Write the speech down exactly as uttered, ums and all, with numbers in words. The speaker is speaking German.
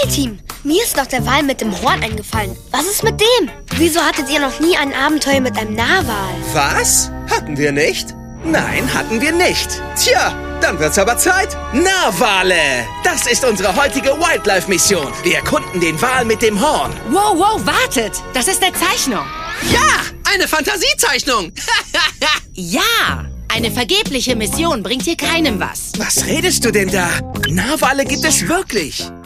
Team, mir ist noch der Wal mit dem Horn eingefallen. Was ist mit dem? Wieso hattet ihr noch nie ein Abenteuer mit einem Narwal? Was? Hatten wir nicht? Nein, hatten wir nicht. Tja, dann wird's aber Zeit. Narwale! Das ist unsere heutige Wildlife-Mission. Wir erkunden den Wal mit dem Horn. Wow, wow, wartet! Das ist eine Zeichnung. Ja, eine Fantasiezeichnung. Ja, eine vergebliche Mission bringt hier keinem was. Was redest du denn da? Narwale gibt es wirklich.